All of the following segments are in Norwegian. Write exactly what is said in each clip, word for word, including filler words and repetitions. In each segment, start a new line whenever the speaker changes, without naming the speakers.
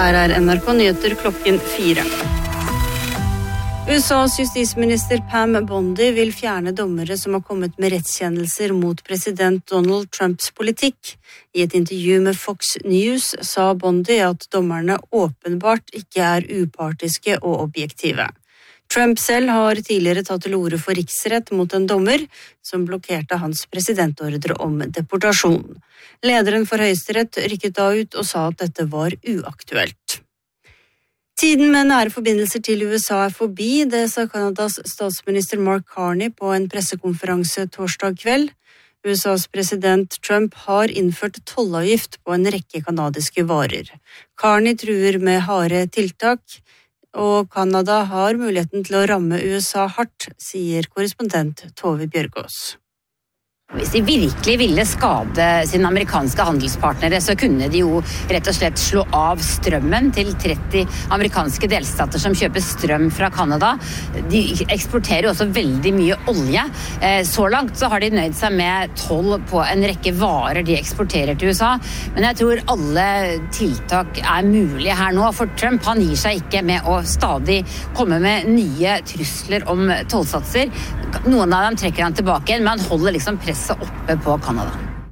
Her er N R K Nyheter klokken fire. U S A's justisminister Pam Bondi vil fjerne dommere som har kommet med rettskjennelser mot president Donald Trumps politikk. I et intervju med Fox News sa Bondi at dommerne åpenbart ikke er upartiske og objektive. Trump selv har tidligere tatt til orde for riksrett mot en dommer som blokkerte hans presidentordre om deportasjon. Lederen for Høyesterett rykket da ut og sa at dette var uaktuelt. Tiden med nære forbindelser til U S A er forbi, det sa Kanadas statsminister Mark Carney på en pressekonferanse torsdag kveld. U S A's president Trump har innført tollavgift på en rekke kanadiske varer. Carney truer med harde tiltak, og Kanada har muligheten til å ramme U S A hardt, sier korrespondent Tove Bjørgaas.
Hvis de virkelig ville skade sine amerikanske handelspartnere, så kunne de jo rett og slett slå av strømmen til tretti amerikanske delstater som kjøper strøm fra Kanada. De eksporterer også veldig mye olje. Så langt så har de nøyd seg med toll på en rekke varer de eksporterer til U S A. Men jeg tror alle tiltak er mulige her nå, for Trump han gir seg ikke med å stadig komme med nye trusler om tollsatser. Noen av dem trekker han tilbake igjen, men han holder liksom press oppe på Kanada.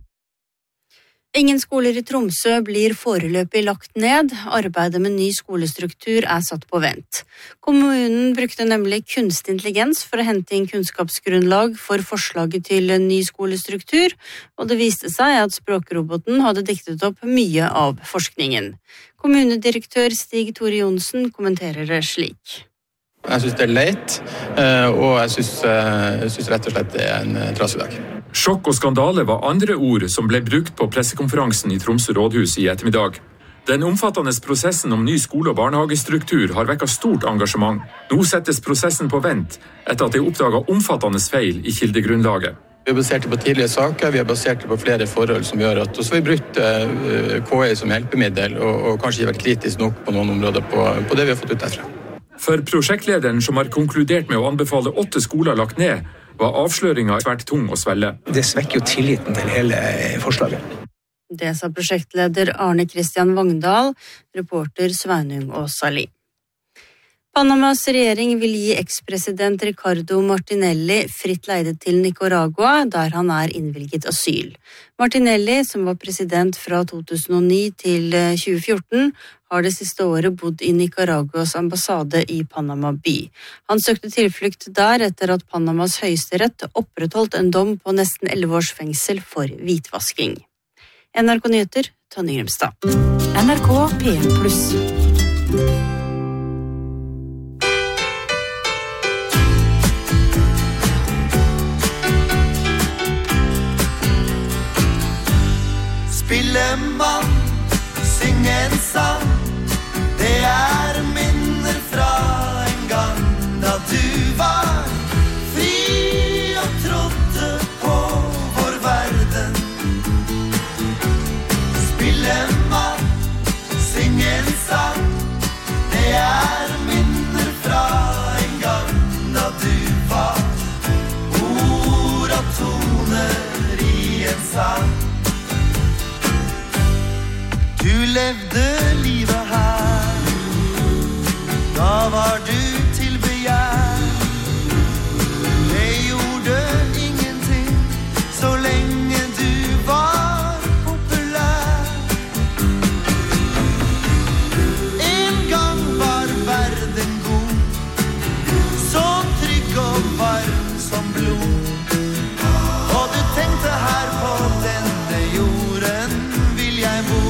Ingen skoler i Tromsø blir foreløpig lagt ned. Arbeidet med ny skolestruktur er satt på vent. Kommunen brukte nemlig kunstig intelligens for å hente inn kunnskapsgrunnlag for forslaget til en ny skolestruktur, og det viste seg at språkroboten hadde diktet opp mye av forskningen. Kommunedirektør Stig Tore Johnsen kommenterer det slik.
Jeg synes det er leit, og jeg synes, jeg synes rett og slett det er en trasig dag.
Sjokk og skandale var andre ord som ble brukt på pressekonferansen i Tromsø rådhus i ettermiddag. Den omfattende prosessen om ny skole- og barnehagestruktur har vekket stort engasjement. Nå settes prosessen på vent etter at det er oppdaget omfattende feil i kildegrunnlaget.
Vi er basert på tidligere saker, vi er basert på flere forhold som gjør at også vi har brukt K I som hjelpemiddel og, og kanskje ikke vært kritisk nok på noen områder på, på det vi har fått ut derfra.
For prosjektlederen som har konkludert med å anbefale åtte skoler lagt ned, var avsløringen svært tung å svelle.
Det svekker jo tilliten til hele forslaget.
Det sa prosjektleder Arne Christian Vangdal, reporter Sveinung Åsali. Panamas regjering vil gi ekspresident Ricardo Martinelli fritt leide til Nicaragua, der han er innvilget asyl. Martinelli, som var president fra to tusen og ni til tjue fjorten, har det siste året bodd i Nicaraguas ambassade i Panama by. Han søkte tilflukt der etter at Panamas høyesterett opprettholdt en dom på nesten elleve års fengsel for hvitvasking. N R K Nyheter, Tonje Grimstad.
N R K P en pluss.
Spille mann, synge en sang, det er minner fra en gang da du var fri og trodde på vår verden. Spille mann, synge en sang, det er minner fra en gang da du var ord og toner i en sang. Du levde livet her, da var du til begjær. Det gjorde ingenting, så lenge du var populær. En gang var verden god, så trygg og varm som blod. Og du tenkte her på denne jorden vil jeg bo.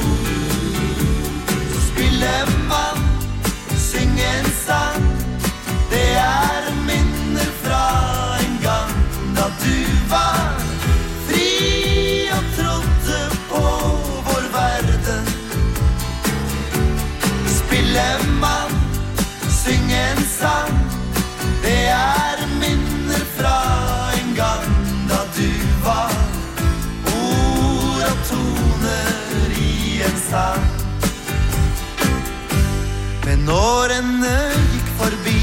Mann, syng en sang, det er minner fra en gang da du var fri og trodde på vår verden. Spille mann, syng en sang, det er minner fra en gang da du var ord og toner i en sang. Men årene gikk forbi,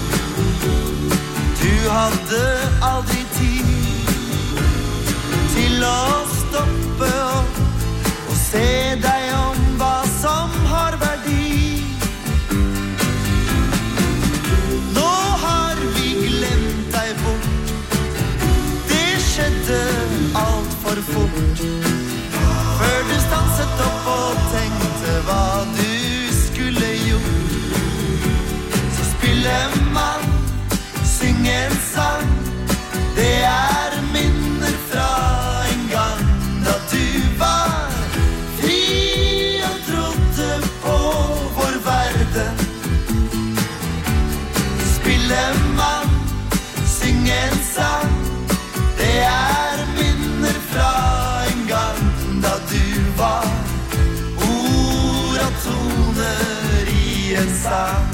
du hadde aldri tid til å stoppe opp og se deg om hva som har verdi. for fort. Før du stanset opp og tenkte hva du skulle gjort. Så spiller man, synge en sang. Det er minner fra en gang da du var fri og trodde på vår verden. Spiller man, synge en sang. Det er minner fra en gang da du var ord og toner i en sang.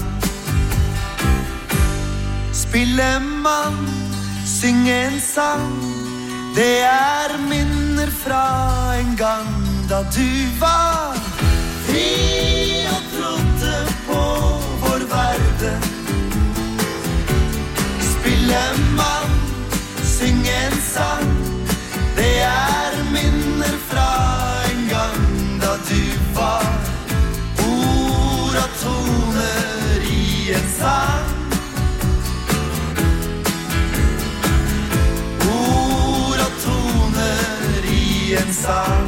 Spiller man, synge en sang. Det er minner fra en gang da du var fri og trodde på vår verden. Spiller man, synge en sang. Det er minner fra en gang da du var ord og toner i en sang. En sang.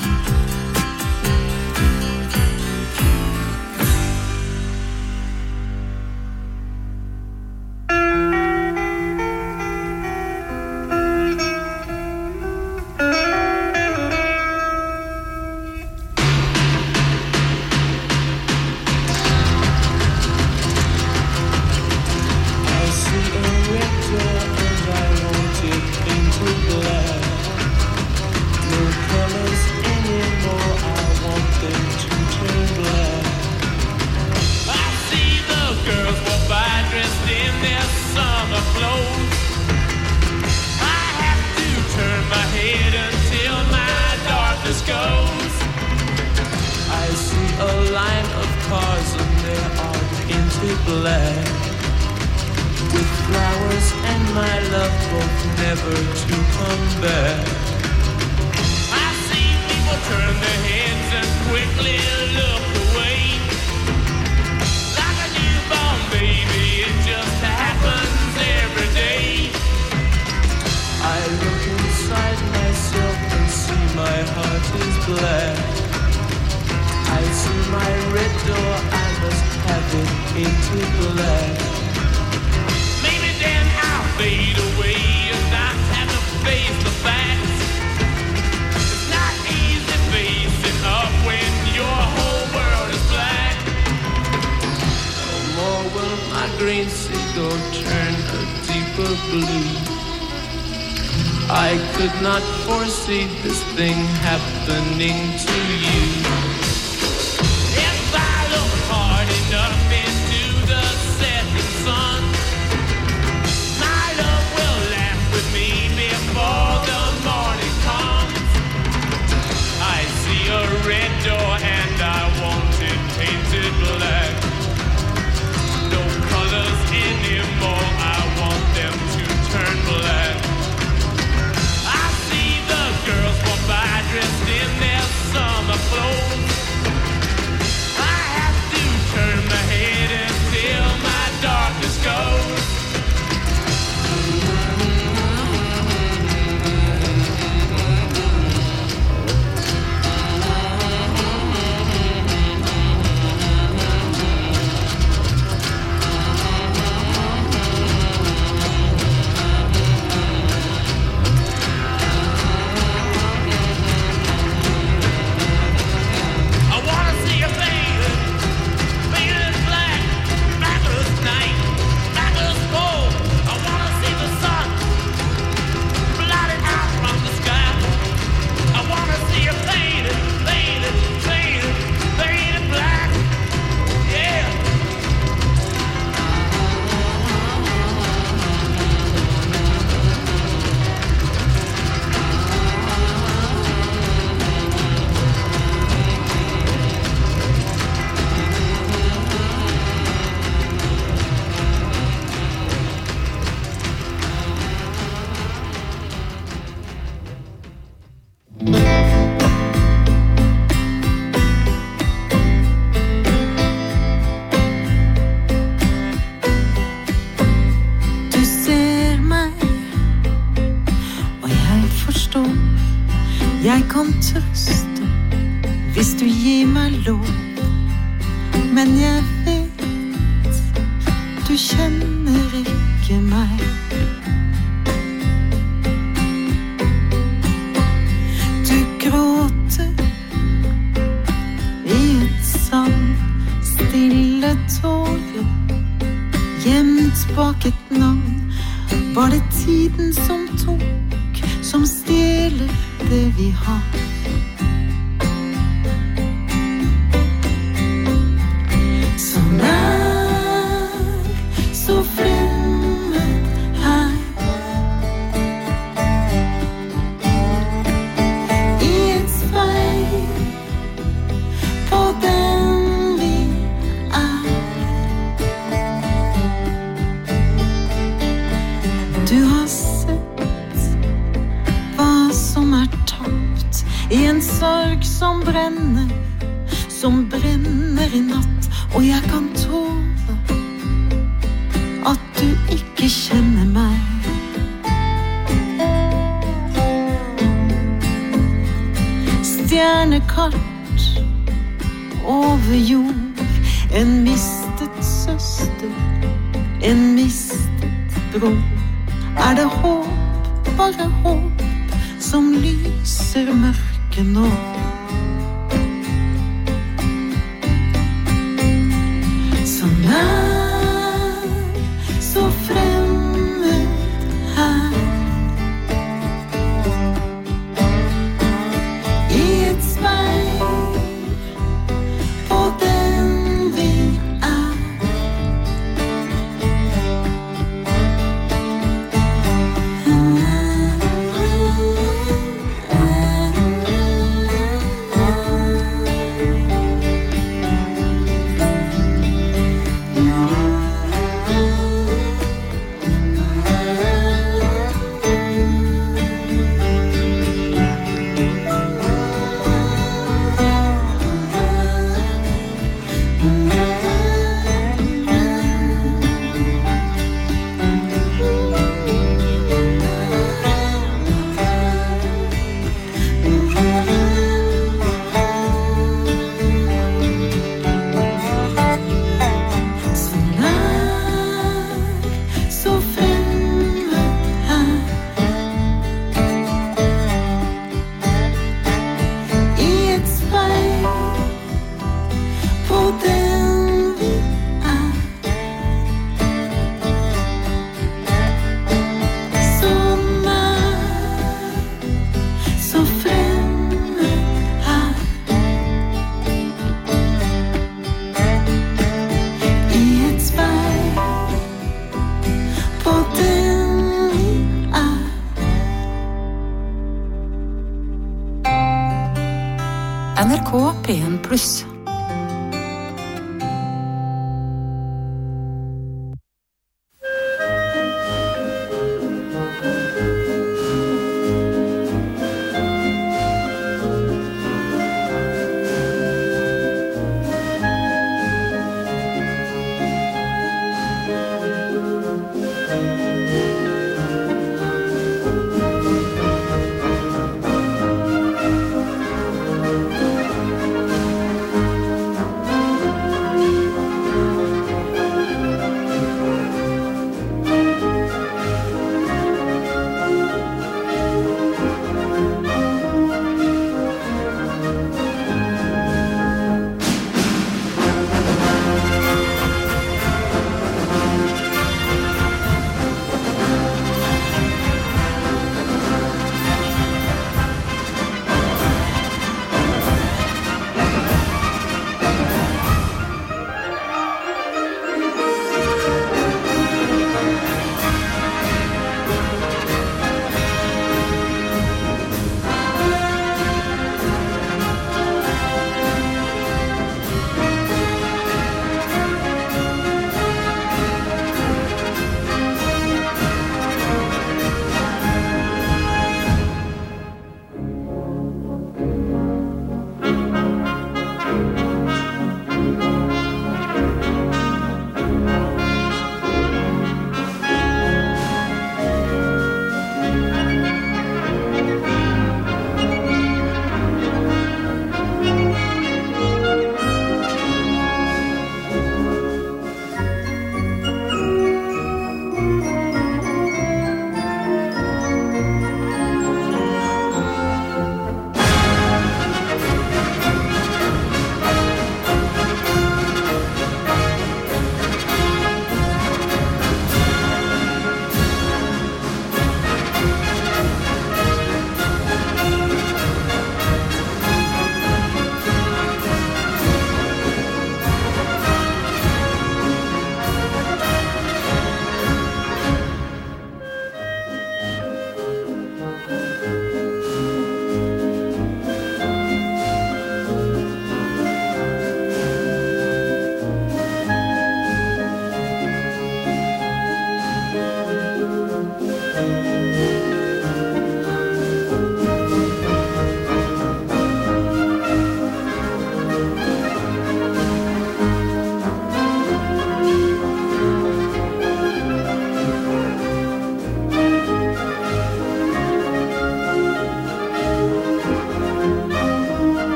I could not foresee this thing happening to you. If I look hard enough into the setting sun, my love will laugh with me before the morning comes. I see a red door and I want it painted black. No colors anymore, I want them to turn black. Girls walk by dressed in their summer clothes. I have to turn my head
Jeg kan trøste hvis du gir meg lov, men jeg vet du kjenner ikke meg. Du gråter i et sand, stille tårer, gjemt bak et navn. Var det tiden som tok, som stjeler det vi har? Så nær, så fremmed her, i et speil på den vi er. Du har sett hva som er tapt i en sorg som brenner, som brenner i natt, og jeg kan tåle at du ikke kjenner meg. Stjernekart over jord, en mistet søster, en mistet bror. Er det håp, bare håp, som lyser mørke nå? Så nær, så fremmed her, i et speil på den vi er. N R K P en pluss.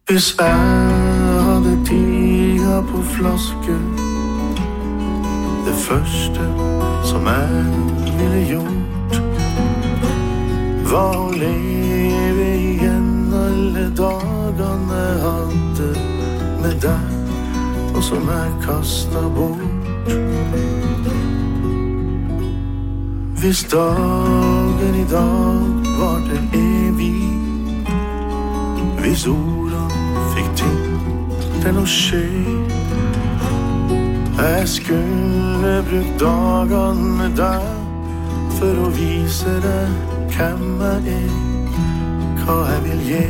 Hvis jeg hadde tida på flaske, det første som jeg ville gjort, var å leve igjen alle dagene jeg hadde med deg, og som jeg kastet bort. Hvis dagen i dag var det evig, hvis ordene fikk ting til å skje, jeg skulle brukt dagene med deg for å vise deg hvem jeg er, hva jeg vil gi.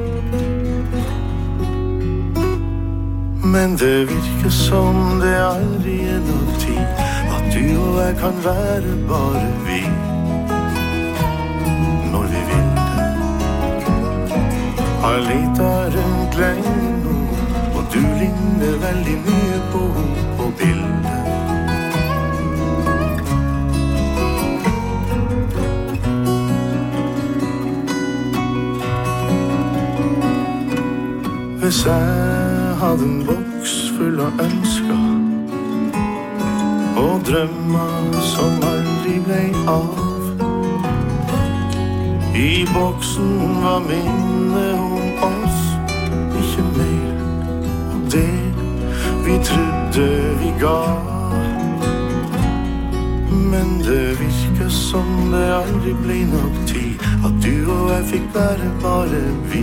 Men det virker som det aldri er nok tid, at du og jeg kan være bare vi, når vi vil det. Har letet rundt lenge nå, og du ligner veldig mye på på bildet. Hvis jeg hadde en boks full av ønsker og drømmer som aldri ble av, i boksen var minnet om oss, ikke mer, og det vi trodde vi ga. Men det virker som det aldri ble nok tid, at du og jeg fikk være bare vi,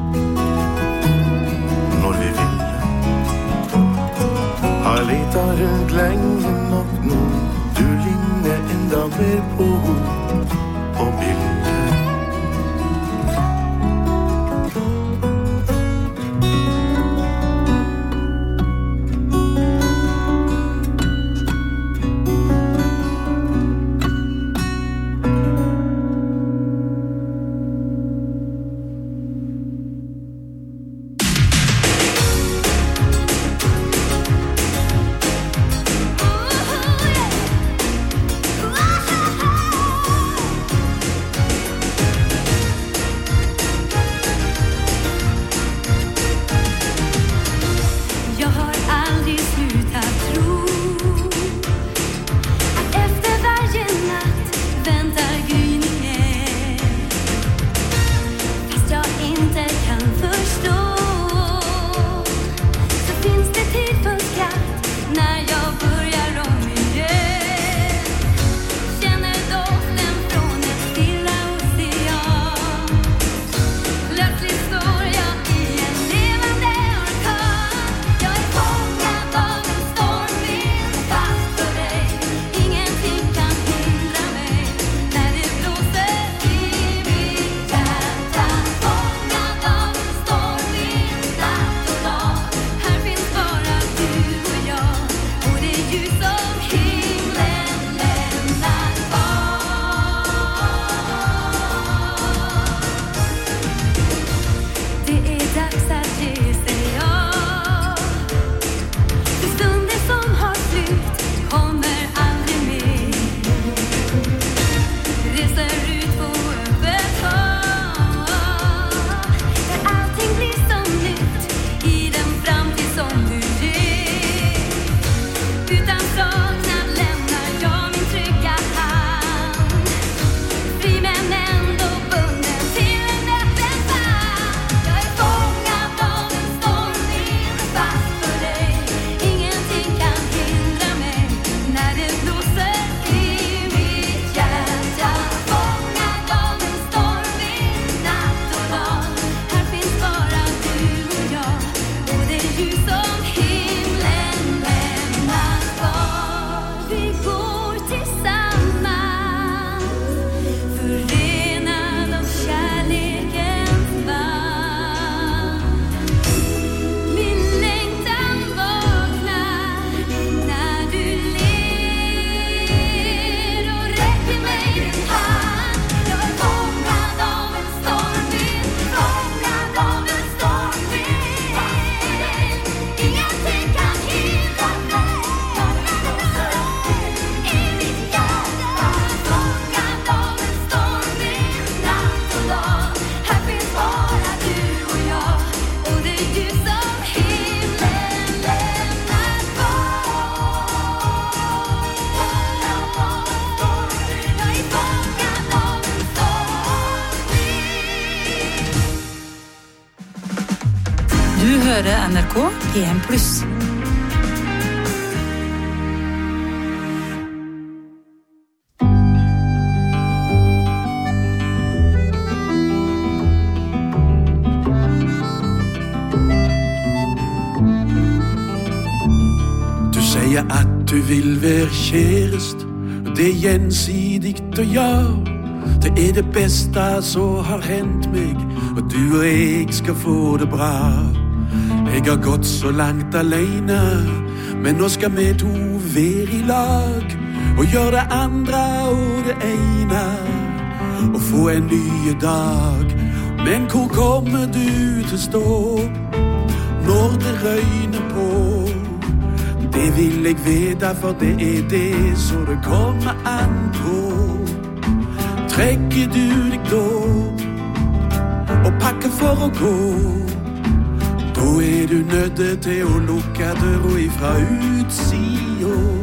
når vi ville. Har letet rundt lenge nok nå, du ligner enda mer på på bildet.
Du hører N R K P en pluss.
Du sier at du vil være kjærest, det er gjensidigt og ja. Det er det beste som har hendt meg, og du og jeg skal få det bra. Jeg har gått så langt alene, men nå skal vi to være i lag, og gjøre det andre og det ene, og få en ny dag. Men hvor kommer du til stå, når det røyner på? Det vil jeg vite, for det er det så det kommer an på. Trekker du deg da, og pakker for å gå, da er du nødt til å lukke døra ifra utsiden.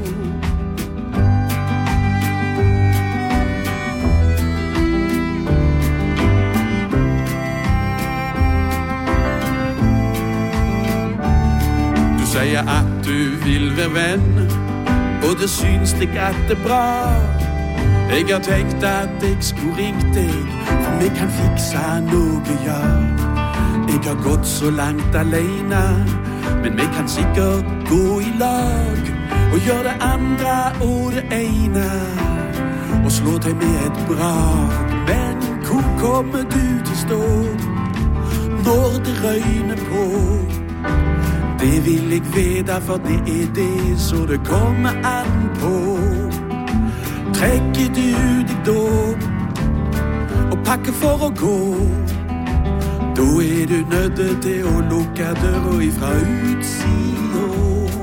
Du sier at du vil være venn, og det syns deg at det er bra. Jeg har tenkt at jeg skulle ringt deg, for vi kan fikse noe, ja. Jeg har gått så langt alene, men vi kan sikkert gå i lag, og gjøre det andre og det ene, og slå til med et brag. Men hvor kommer du til stå, når det røyner på? Det vil jeg vite, for det er det så det kommer an på. Trekker du deg da, og pakker for å gå, da er du nødt til å lukke døra ifra utsiden.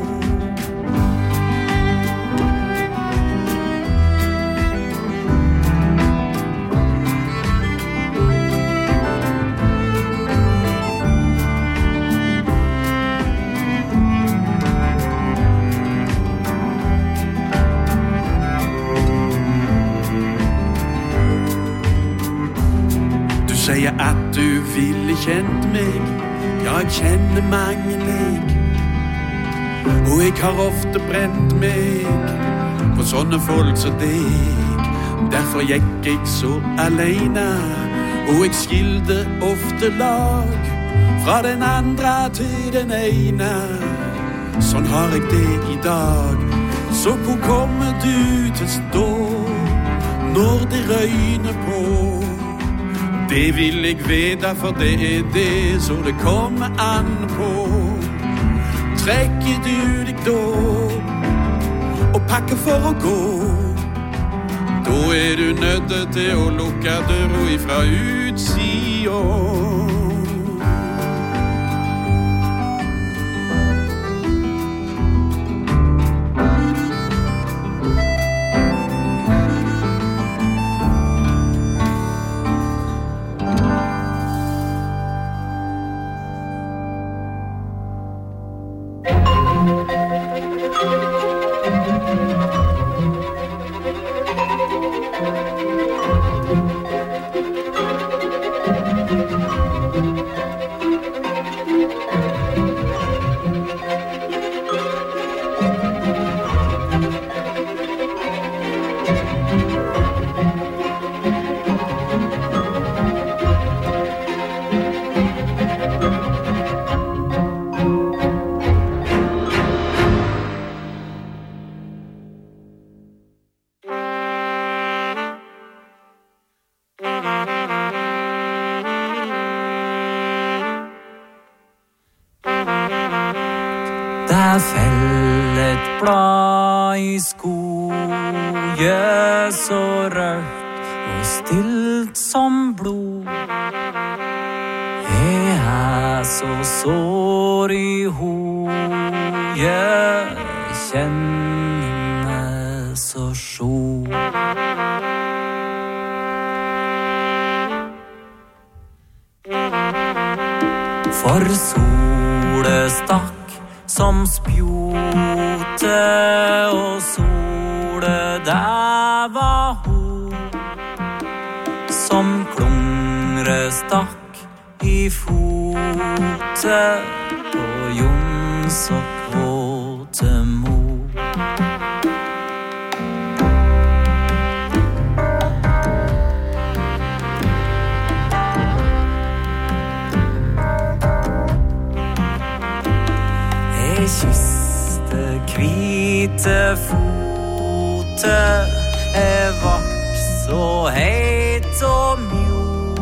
Sier at du ville kjent meg, ja, jeg kjenner mange leg, og jeg har ofte brent meg på sånne folk som deg. Derfor gikk jeg så alene, og jeg skilte ofte lag, fra den andre til den ene. Sånn har jeg det i dag. Så hvor kommer du til stå, når det røyner på? Det vil jeg vite, for det er det så det kommer an på. Trekker du deg da, og pakker for å gå, da er du nødt til å lukke døra ifra utsiden.
Der fell et blad i skogen, så rødt og stilt som blod. Jeg er så sår i hodet, kjenner så sjo. For solen stakk som spjote, og solen der var ho, som klungre stakk i i fotet på Jons og Kåtemo. Jeg kysste hvite fotet, jeg vart så heit og mjo,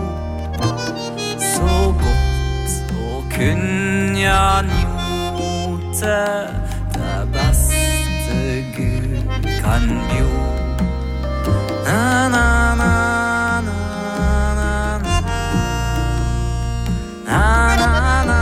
så godt og kunne jeg njote det beste Gud kan bjo. Na na na na na na na na na.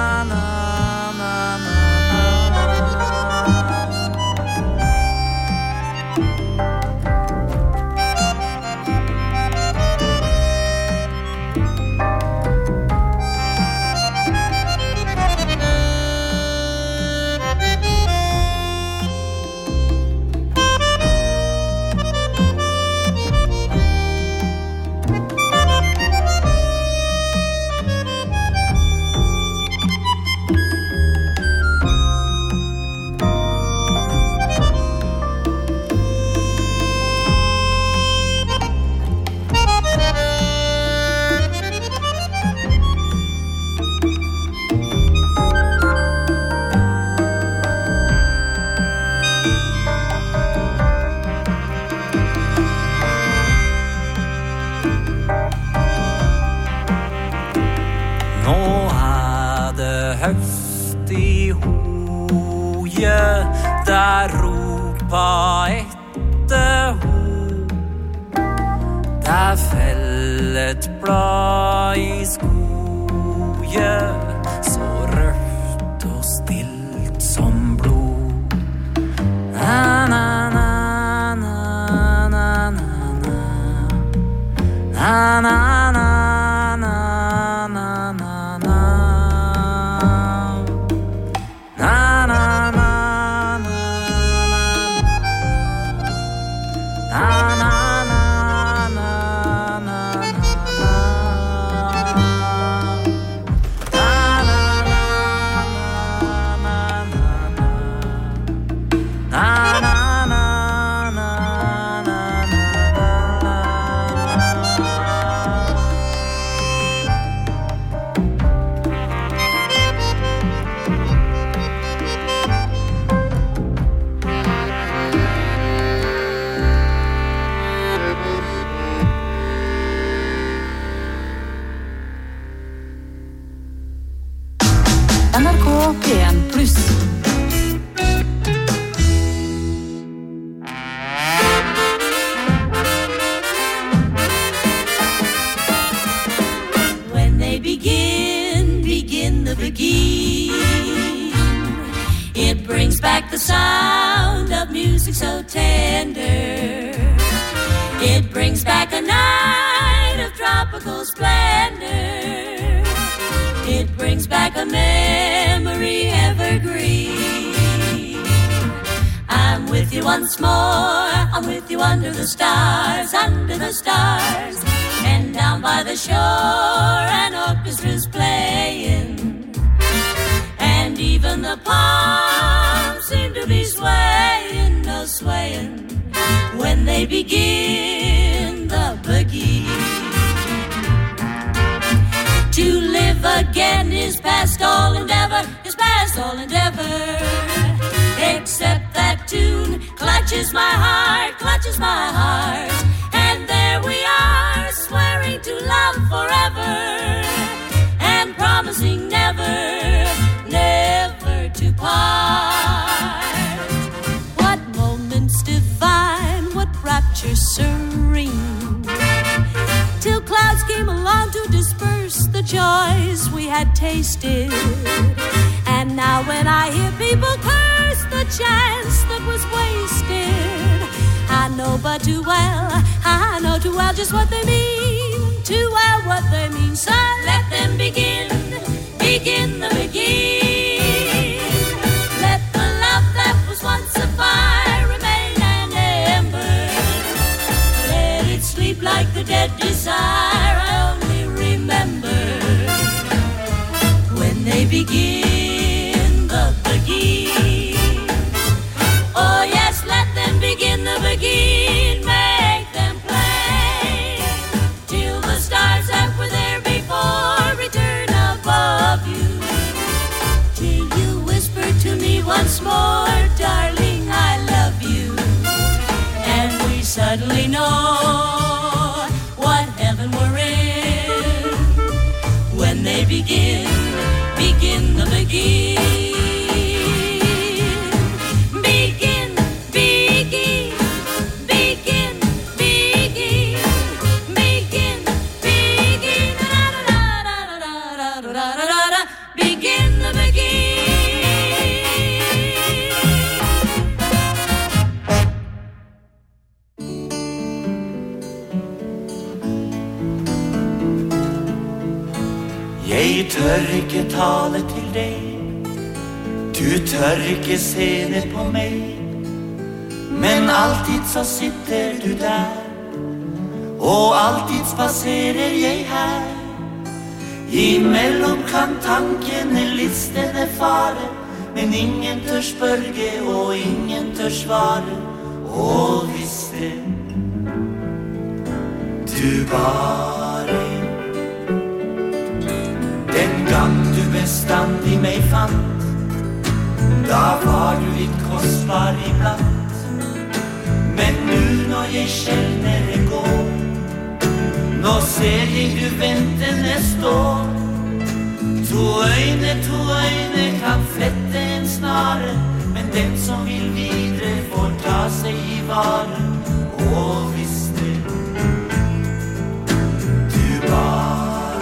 Der ropa etter ho, der fellet blad i skoje, så rødt og stilt som blod. Na na na na na na na na na na the sound of music so tender. It brings back a night of tropical splendor. It brings back a memory evergreen. I'm with you once more, I'm with you under the stars, under the stars. And down by the shore an orchestra's playing. And even the palms seem to be swaying, oh swaying, when they begin the boogie. To live again is past all endeavor, is past all endeavor. Except that tune clutches my heart, clutches my heart. And there we are, swearing to love forever. And promising never, never to part. What moments divine, what rapture serene. Till clouds came along to disperse the joys we had tasted. And now when I hear people curse the chance that was wasted, I know but too well, I know too well just what they mean, too well what they mean. So let them begin, begin the begin. Let the love that was once a fire remain an ember. Let it sleep like the dead desire I only remember. only know what heaven we're in when they begin, begin the begin. Begin, begin, begin, begin, begin, begin, da-da-da-da-da-da-da-da-da-da, begin the begin.
Jeg tør ikke tale til deg, du tør ikke se ned på meg, men alltid så sitter du der, og alltid spaserer jeg her. Imellom kan tankene listene fare, men ingen tør spørge og ingen tør svare. Og hvis det du bare den gang du bestandig meg fant, da var du litt kostbar iblant. Men nu når jeg sjeldnere går, nå ser jeg du ventende står. To øyne, to øyne kan flette en snare, men den som vil videre får ta seg i vare. Og hvis det du bare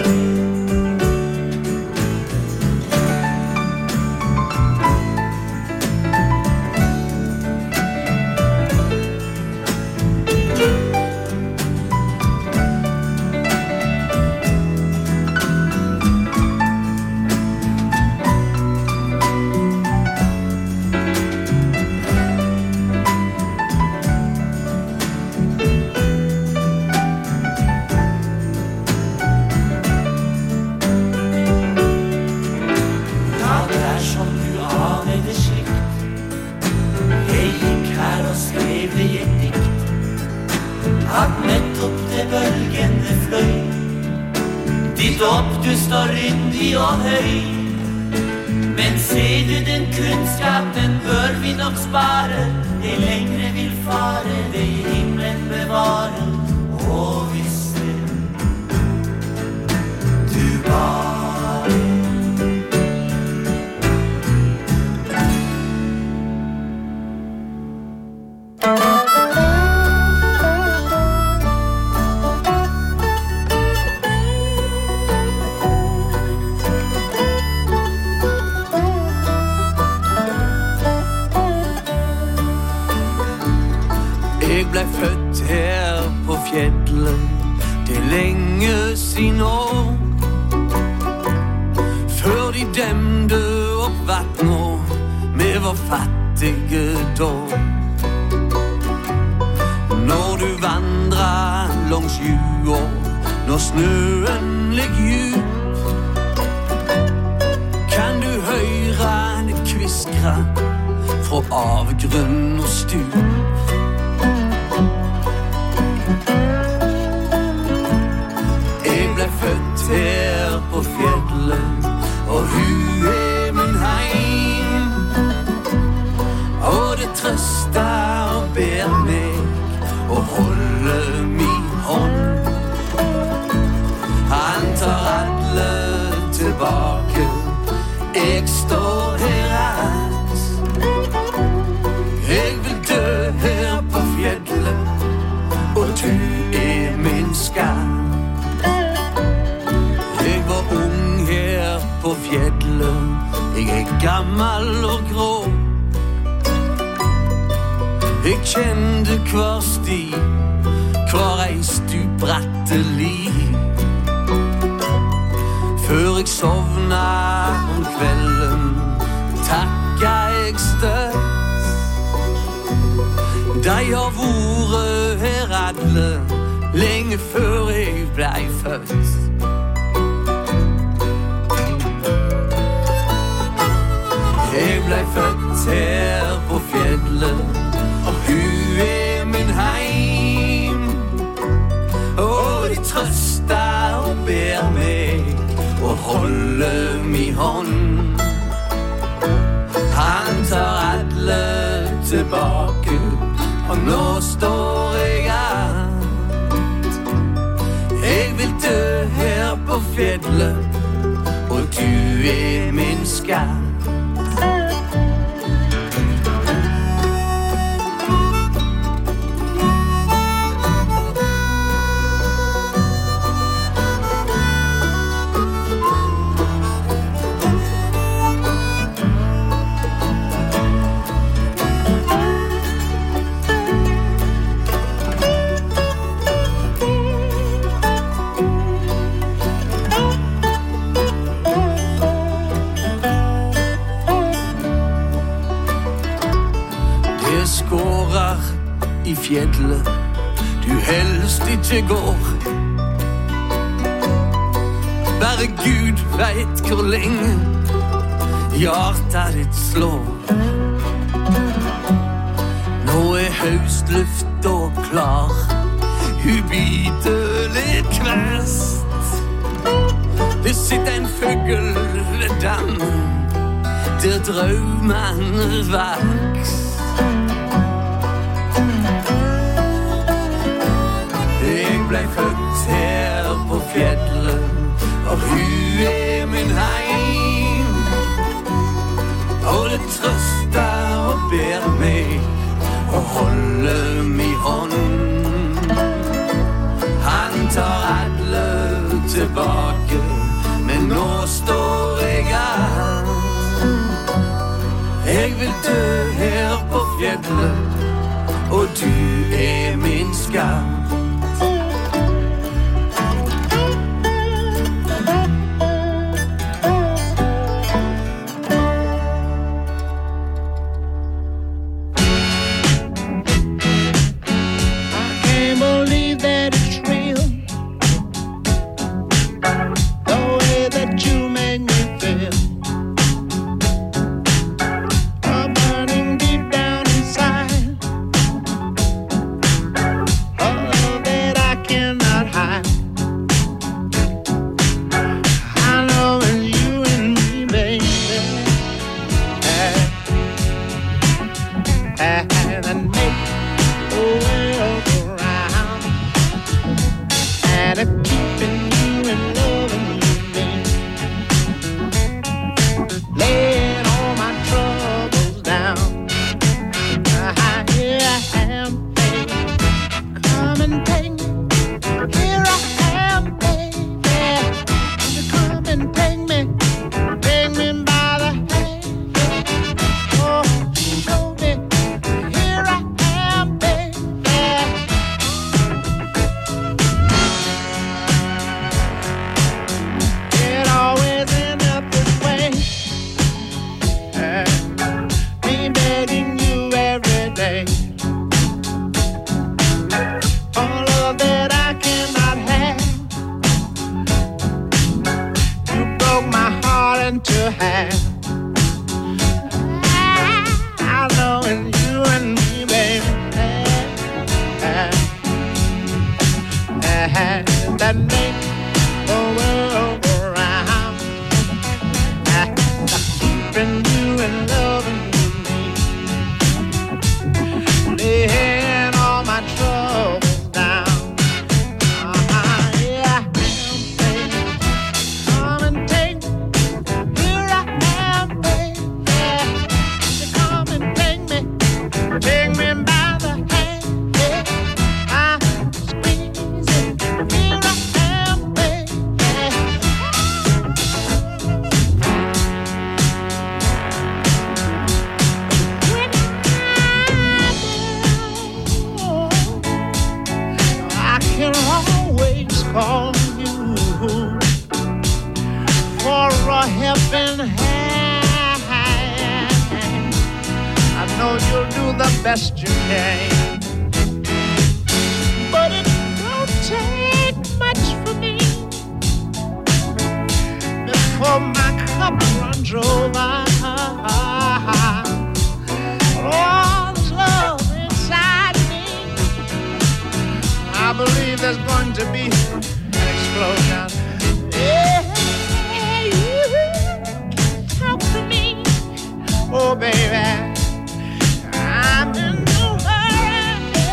du står yndig og høy. Men ser du den kunnskapen bør vi nok spare, det lengre vil fare, det i himmelen bevare. Og hvis det du bare
ble født her på fjellet, det er lenge siden år. Før de demde opp vattnå, vi var fattige da. Når du vandrer langs jua, når snøen ligger djup, kan du høre det kviskre fra avgrunn og stup. Født her på fjellet, og hun er min heim. Og det trøster og ber meg, og holder min hånd. Han tar alle tilbake, jeg står her rett. Jeg vil dø her på fjellet, og du er min skam. På fjellet, jeg er gammel og grå. Jeg kjente hver sti, hver ei stupbratteli. Før jeg sovna om kvelden, takka jeg støtt. De har vært her alle, lenge før jeg blei født. Jeg ble født her på fjellet, og hun er min heim. Og de trøster og ber meg, og holder min hånd. Han tar alle tilbake, og nå står jeg her. på fjellet, og du er min skatt. I fjellet du helst ikke går. Bare Gud vet hvor lenge hjertet ditt slår. Nå er høstluft og klar, ubitelig kvest. Det sitter en fugl ved dammen, der drømmene vaks. Jeg ble født her på fjellet, og hun er min heim. Og det trøster og ber meg, og holder min hånd. Han tar alle tilbake, men nå står jeg her. Jeg vil dø her på fjellet, og du er min skam.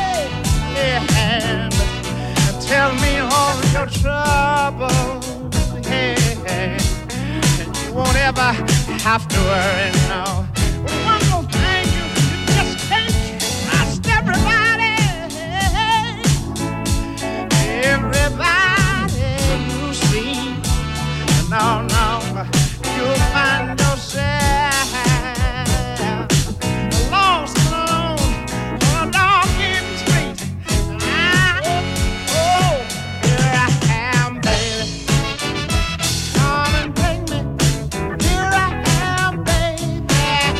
Tell me all your troubles. have to worry now. One more thing, you, you just can't trust everybody. Everybody you see. No, no, you'll find yourself lost and alone on a dark end street. I, oh, here I am, baby. Come and bring me. Here I am, baby.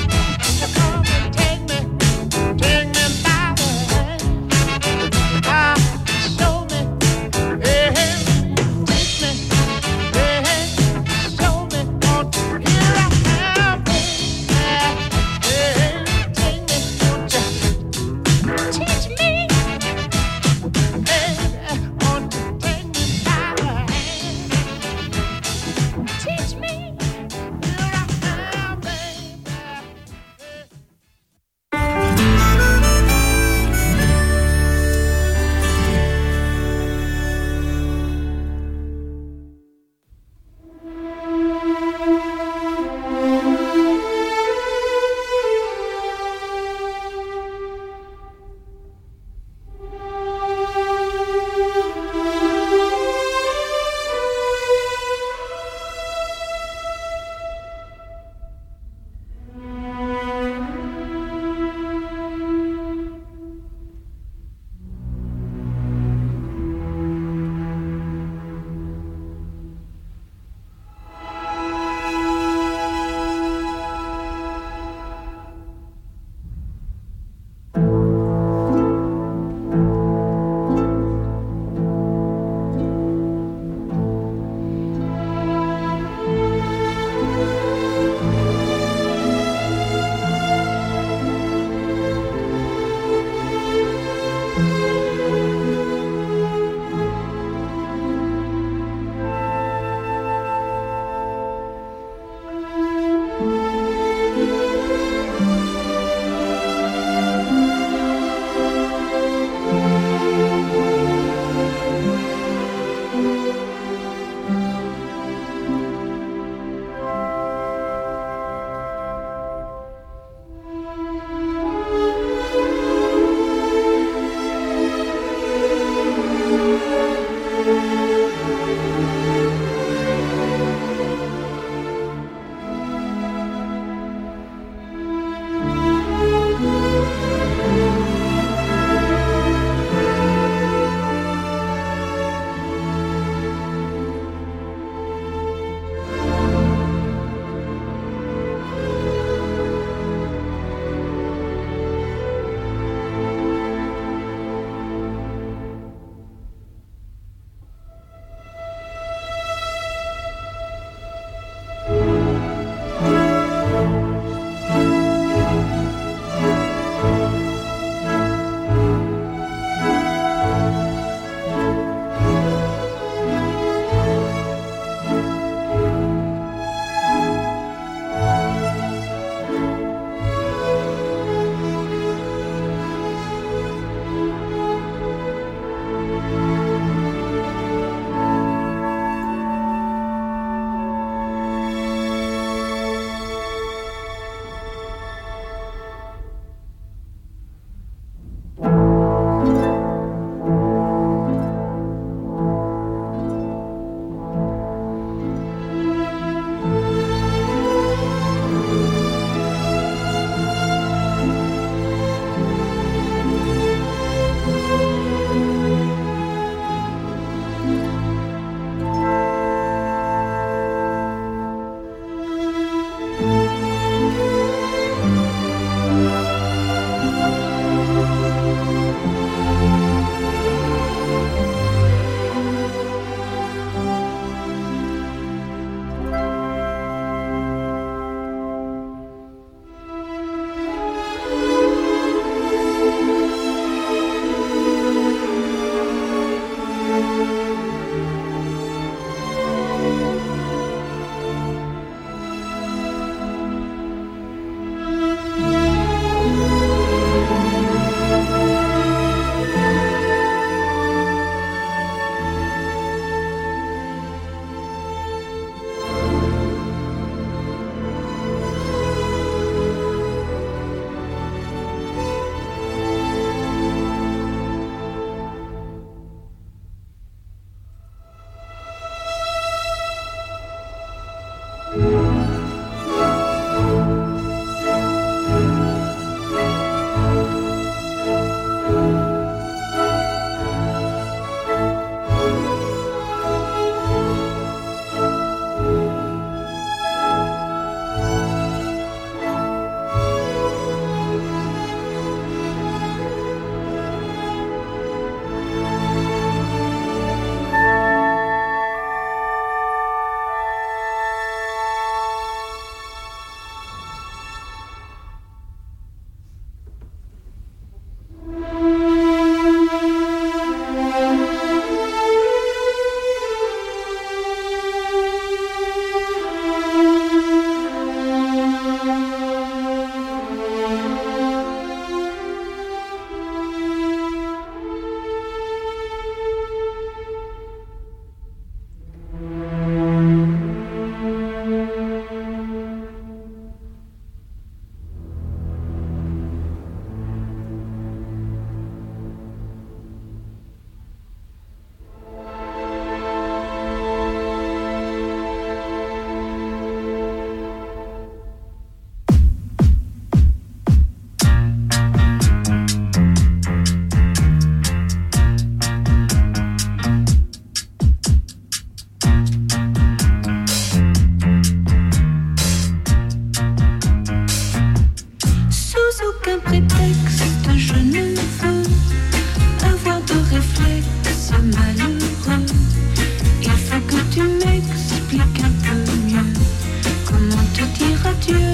aucun prétexte, je ne veux avoir de réflexe malheureux. Il faut que tu m'expliques un peu mieux comment te dire adieu.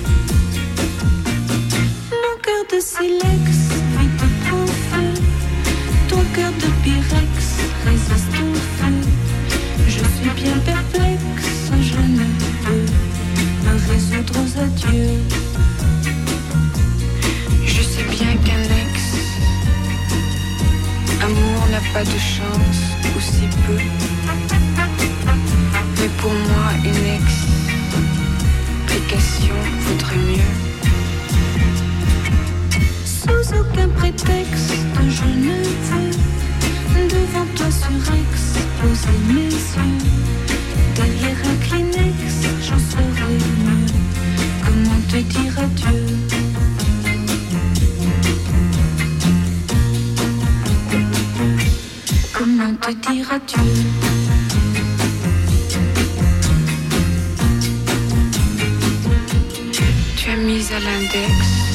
Mon cœur de silex vite prend feu, ton cœur de pyrex résiste au feu. Je suis bien perplexe, je ne peux me résoudre aux adieux. Je sais bien qu'un ex amour n'a pas de chance, ou si peu. Mais pour moi une explication vaudrait mieux. Sous aucun prétexte, je ne veux devant toi surex poser mes yeux. Derrière un Kleenex, j'en saurais mieux comment te dire adieu. Comment te dire adieu. Tu as mis à l'index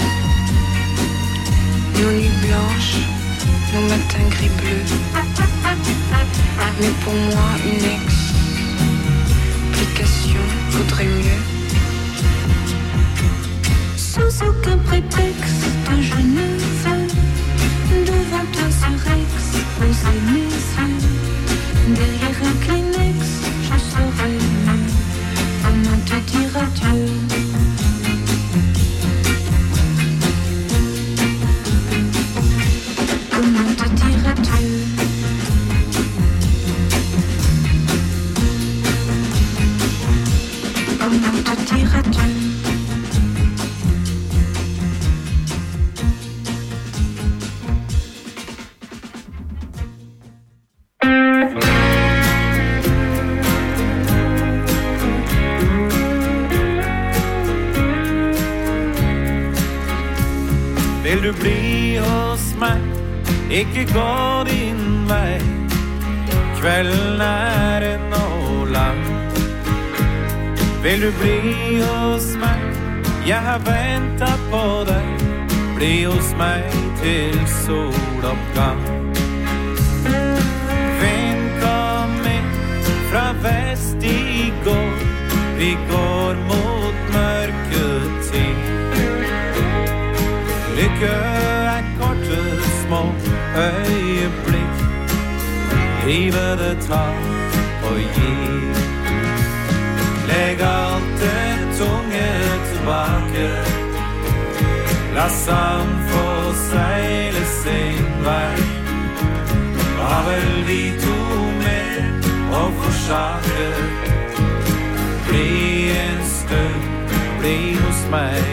nos nuits blanches, nos matins gris-bleus. Mais pour moi une explication vaudrait mieux. Sous aucun prétexte, je ne veux devant toi surex poser mes yeux. Derrière un Kleenex, je saurais mieux comment te dire adieu. Comment te dire adieu. Comment te dire adieu.
Vil du bli hos meg, ikke gå din vei. Kvelden er ennå lang. Vil du bli hos meg, jeg har ventet på deg. Bli hos meg til soloppgang. Vind kom inn fra vest i går. Vi går mot mørketid. Lykke er korte, små øyeblikk. Livet det tar og gir. Legg alt det tunge tilbake. La sand få seile sin vei. Hva vel vi to med å forsake? Bli en stund, bli hos meg.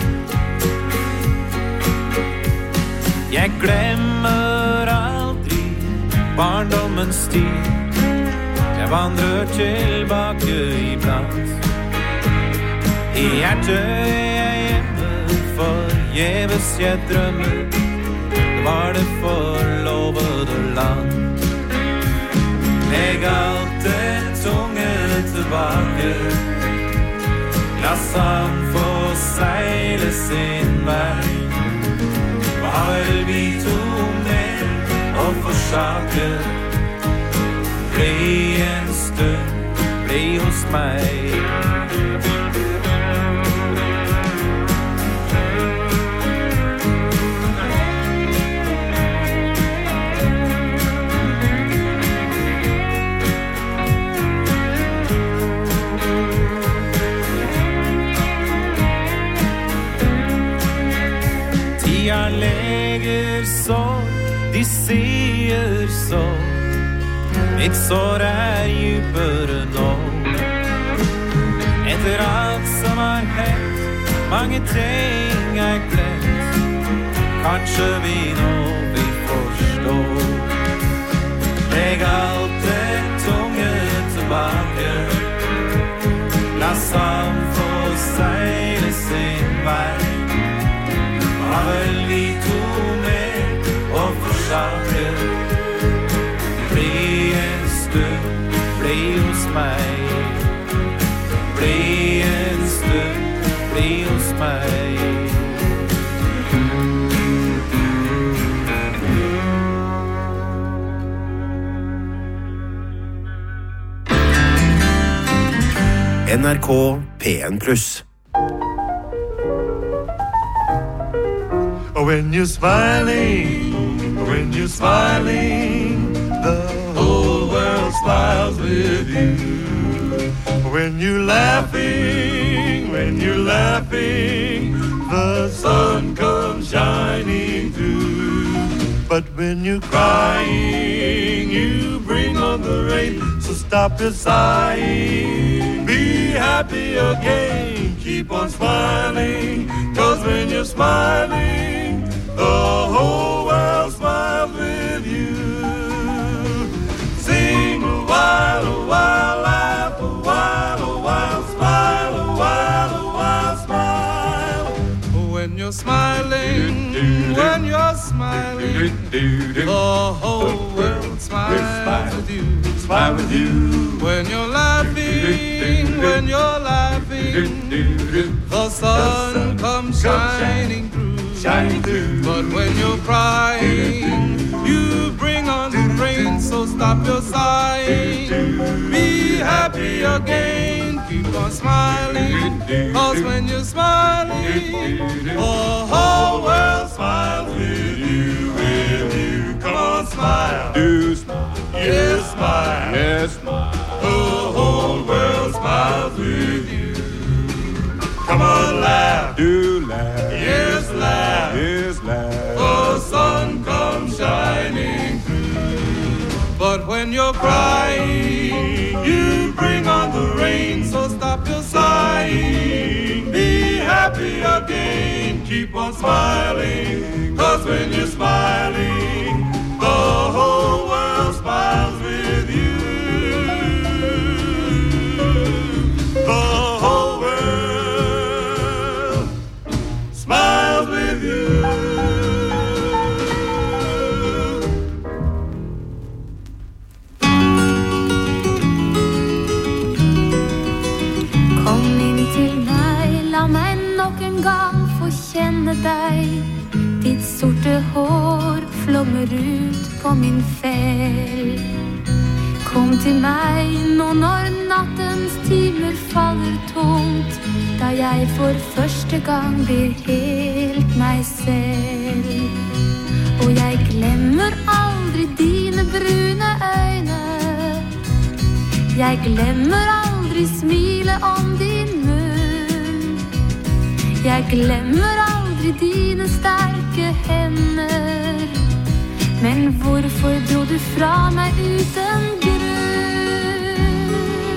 Jeg glemmer aldri barndommens tid. Jeg vandrer tilbake iblant. I hjertet jeg hjemme, forgjeves jeg drømmer. Det var det forlovede land. Legg alt det tunge tilbake. La sand få seile sin vei. Hva vel vi to med å forsake? Bli en stund, bli hos meg. Tida leger sår, de sier så. Mitt sår er djupere nå. Etter alt som har hendt, mange ting er glemt. Kanskje vi nå vil forstå. Legg alt det tunge tilbake. La sand få seile sin vei. Hva vel vi to med å forsake? Bli en stund, bli hos meg. Bli en stund, bli hos meg.
N R K P en pluss.
When you're smiling, when you're smiling, the whole world smiles with you. When you're laughing, when you're laughing, the sun comes shining through. But when you're crying, you bring on the rain. So stop your sighing, be happy again, keep on smiling. 'Cause when you're smiling, the whole world smiles with you. Sing a while, a while, laugh a while, a while, smile a while, a while, smile. When you're smiling, when you're smiling, the whole world smiles with you. Smile with you. When you're laughing, when you're laughing, the sun comes shining through. Shining through. But when you're crying, you bring on the rain. So stop your sighing, be happy again, keep on smiling. 'Cause when you're smiling, the whole world smiles with you, with you. Come on, smile. Do smile. Yes, smile. Yes, smile. The whole world smiles with you. Come on, laugh. Do laugh. Yes, laugh. Yes, laugh. The sun comes shining through. But when you're crying, you bring on the rain. So stop your sighing, be happy again, keep on smiling. 'Cause when you're smiling, the whole world smiles with you. The whole world smiles with you.
Kom inn til meg, la meg nok en gang få kjenne deg. Ditt sorte hår flommer ut på min fell. Kom til meg nå når nattens timer faller tungt, da jeg for første gang blir helt meg selv. Og jeg glemmer aldri dine brune øyne. Jeg glemmer aldri smilet om din munn. Jeg glemmer aldri dine sterke hender. Men hvorfor dro du fra meg uten grunn?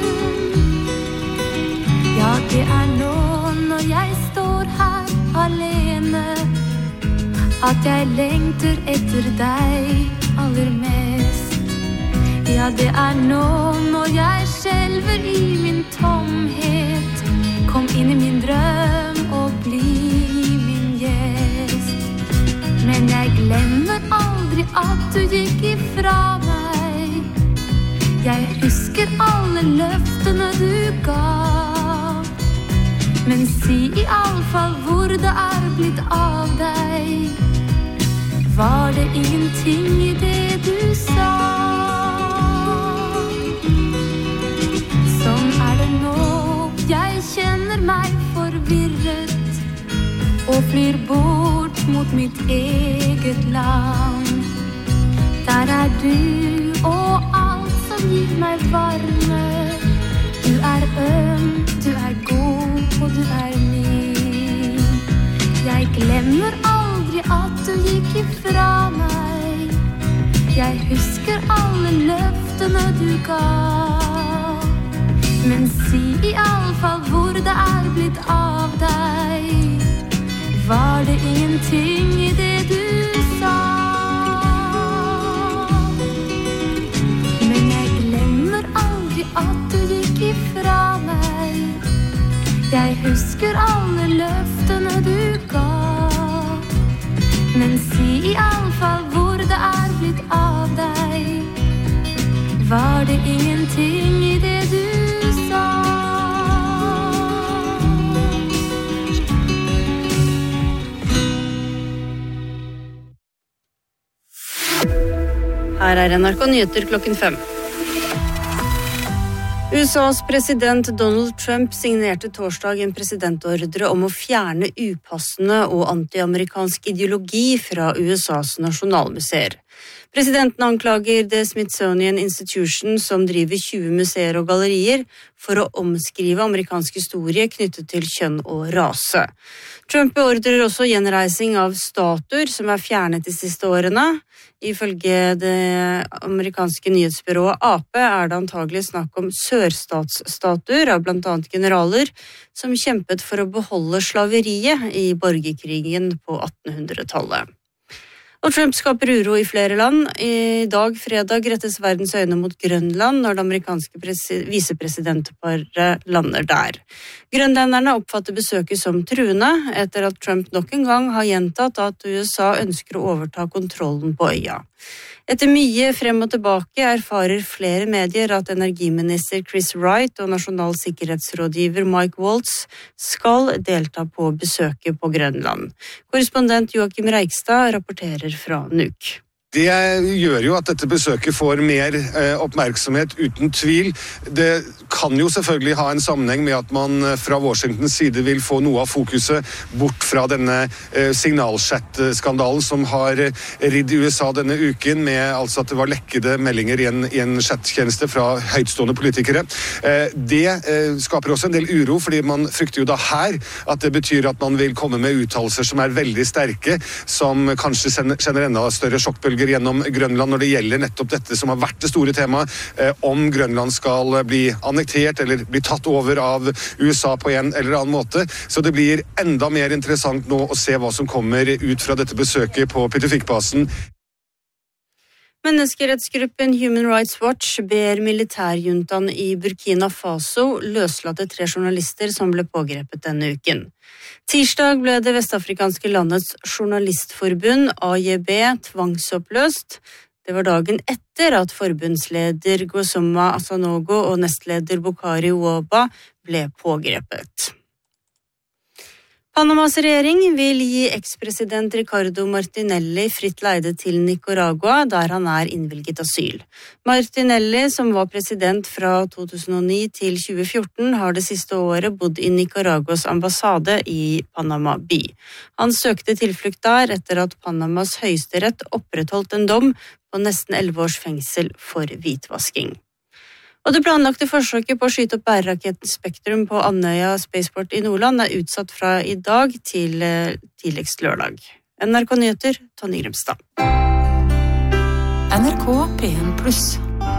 Ja, det er nå når jeg står her alene, at jeg lengter etter deg aller mest. Ja, det er nå når jeg skjelver i min tomhet. Kom inn i min drøm og bli min gjest. Men jeg glemmer aldri at du gikk ifra meg. Jeg husker alle løftene du gav. Men si i alle fall hvor det er blitt av deg. Var det ingenting i det du sa? Sånn er det nå, jeg kjenner meg forvirret og flyr bort mot mitt eget land. Der er du og alt som gir meg varme. Du er øm, du er god og du er min. Jeg glemmer aldri at du gikk ifra meg. Jeg husker alle løftene du gav. Men si i alle fall hvor det er blitt av deg. Var det ingenting i det du sa? Men jeg glemmer aldri at du gikk ifra meg. Jeg husker alle løftene du gav. Men si i alle fall hvor det er blitt av deg. Var det ingenting i det du sa?
Her er N R K Nyheter klokken fem. U S A's president Donald Trump signerte torsdag en presidentordre om å fjerne upassende og anti-amerikansk ideologi fra U S A's nasjonalmuseer. Presidenten anklager The Smithsonian Institution, som driver tjue museer og gallerier, for å omskrive amerikansk historie knyttet til kjønn og rase. Trump beordrer også gjenreising av statuer som er fjernet de siste årene. Ifølge det amerikanske nyhetsbyrået A P er det antagelig snakk om sørstatsstatuer av blant annet generaler som kjempet for å beholde slaveriet i borgerkrigen på attenhundretallet. Og Trump skaper uro i flere land. I dag, fredag, rettes verdens øyne mot Grønland når det amerikanske presi- visepresidentparet lander der. Grønlenderne oppfatter besøket som truende, etter at Trump nok en gang har gjentatt at U S A ønsker å overta kontrollen på øya. Etter mye frem og tilbake erfarer flere medier at energiminister Chris Wright og nasjonal sikkerhetsrådgiver Mike Waltz skal delta på besøket på Grønland. Korrespondent Joakim Reigstad rapporterer fra Nuuk.
Det gjør jo at dette besøket får mer eh, oppmerksomhet uten tvil. Det kan jo selvfølgelig ha en sammenheng med at man fra Washingtons side vil få noe av fokuset bort fra denne eh, signalchat-skandalen som har ridd U S A denne uken, med altså at det var lekkede meldinger i en, i en chat-tjeneste fra høytstående politikere. Eh, det eh, skaper også en del uro, fordi man frykter jo da her at det betyr at man vil komme med uttalelser som er veldig sterke, som kanskje sender, sender enda større sjokkbølger gjennom Grønland når det gjelder nettopp dette som har vært det store temaet, eh, om Grønland skal bli annektert eller bli tatt over av U S A på en eller annen måte. Så det blir enda mer interessant nå å se hva som kommer ut fra dette besøket på Pituffik-basen.
Menneskerettsgruppen Human Rights Watch ber militærjuntaen i Burkina Faso løslate tre journalister som ble pågrepet denne uken. Tirsdag ble det vestafrikanske landets journalistforbund, A J B, tvangsoppløst. Det var dagen etter at forbundsleder Gosoma Asanogo og nestleder Bokari Uoba ble pågrepet. Panamas regjering vil gi ekspresident Ricardo Martinelli fritt leide til Nicaragua, der han er innvilget asyl. Martinelli, som var president fra to tusen og ni til tjue fjorten, har det siste året bodd i Nicaraguas ambassade i Panama by. Han søkte tilflukt der etter at Panamas høyesterett opprettholdt en dom på nesten elleve års fengsel for hvitvasking. Og det planlagte forsøket på å skyte opp bæreraketten Spektrum på Andøya Spaceport i Nordland er utsatt fra i dag til tidligst lørdag. N R K Nyheter, Tonje Grimstad.
N R K P en pluss.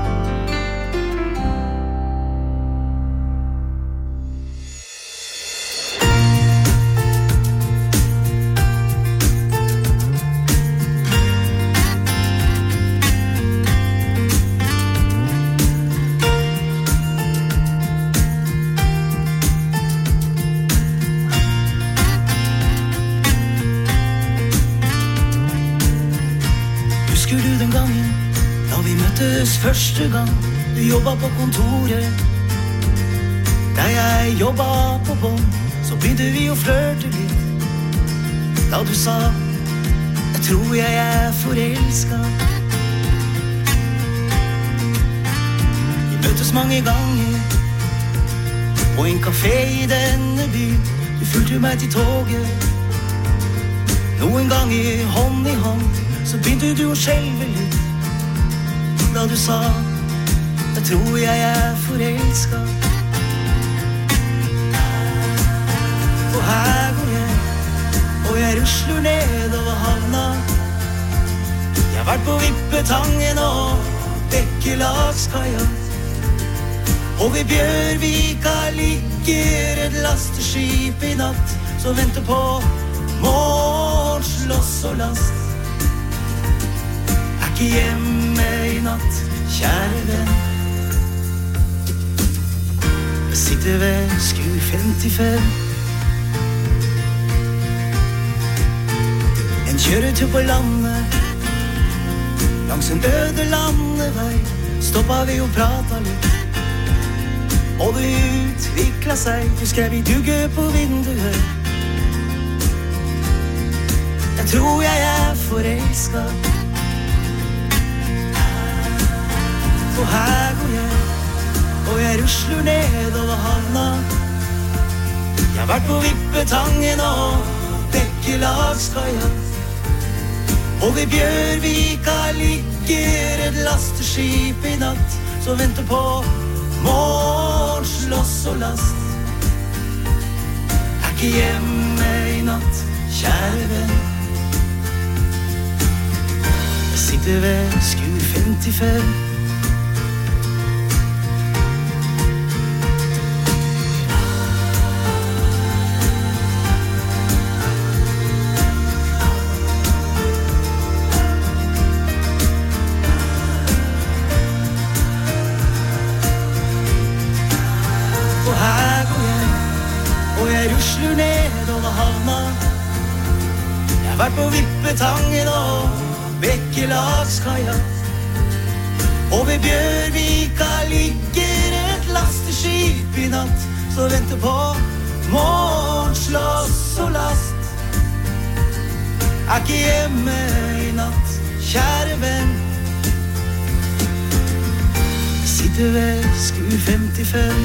Første gang du jobbet på kontoret, da jeg jobbet på bånd, så begynte vi å flørte litt. Da du sa, jeg tror jeg er forelsket. Vi møttes mange ganger på en kafé i denne byen. Du fulgte meg til toget. Noen ganger hånd i hånd, så begynte du å skjelve litt. Da du sa, jeg tror jeg er forelsket. Og her går jeg, og jeg rusler ned over havna. Jeg har vært på Vippetangen og Bekkelagskaia. Og ved Bjørvika ligger et lasteskip i natt, som venter på morgens loss og last. Er ikke hjemme i natt, kjære venn. Jeg sitter ved skur femtifem. En kjøretur på landet, langs en øde landevei, stoppet vi og pratet litt. Og det utviklet seg, du skrev i dugge på vinduet. Jeg tror jeg er forelsket. Og her går jeg, og jeg rusler nedover havna. Jeg har vært på Vippetangen og Bekkelagskaia. Og ved Bjørvika ligger et lasteskip i natt som venter på morgens loss og last. Er ikke hjemme i natt, kjære venn. Jeg sitter ved skur femtifem. Jeg har vært på Vippetangen og Bekkelagskaia. Og ved Bjørvika ligger et lasteskip i natt som venter på morgens loss og last. Er ikke hjemme i natt, kjære venn. Jeg sitter ved skur femtifem.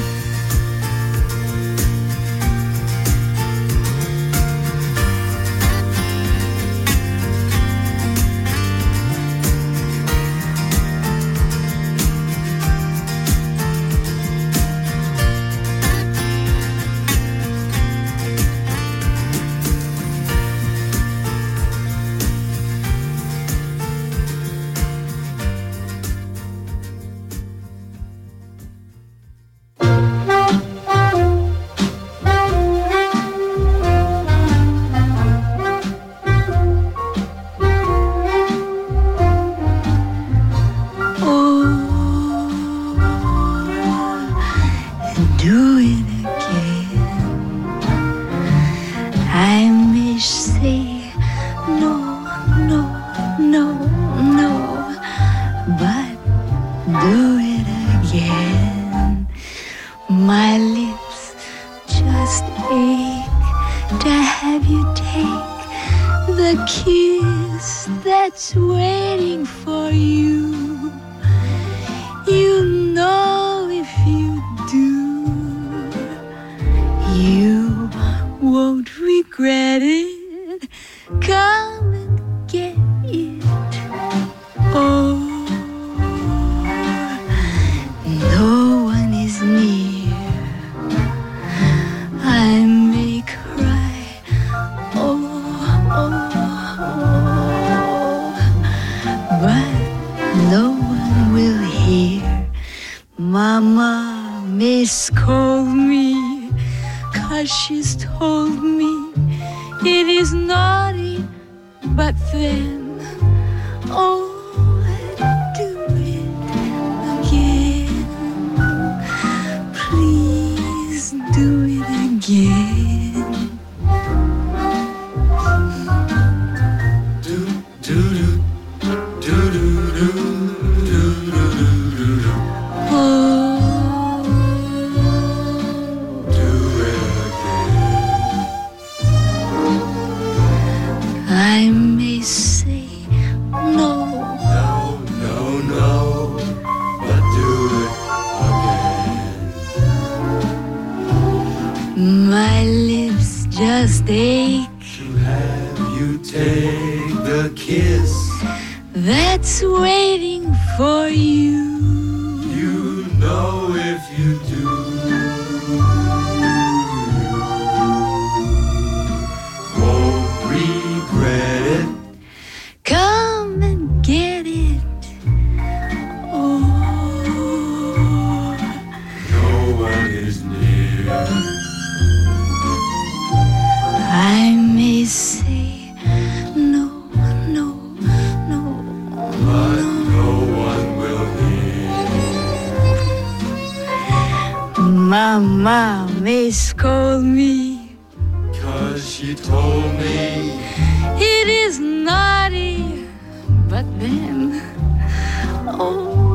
Mama may scold me,
'cause she told me
it is naughty, but then, oh,